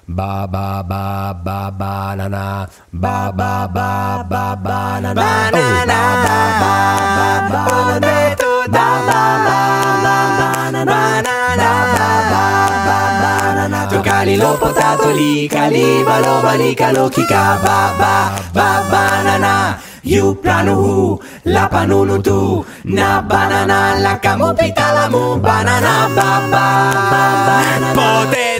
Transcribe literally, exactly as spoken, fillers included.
ba ba ba ba banana, ba ba ba ba banana, banana, ba ba ba banana, toccali lo potato lì, caliva lo balica lo chica, ba ba ba banana. You planu la panunu tu na banana la camupita la mu banana ba ba ba banana.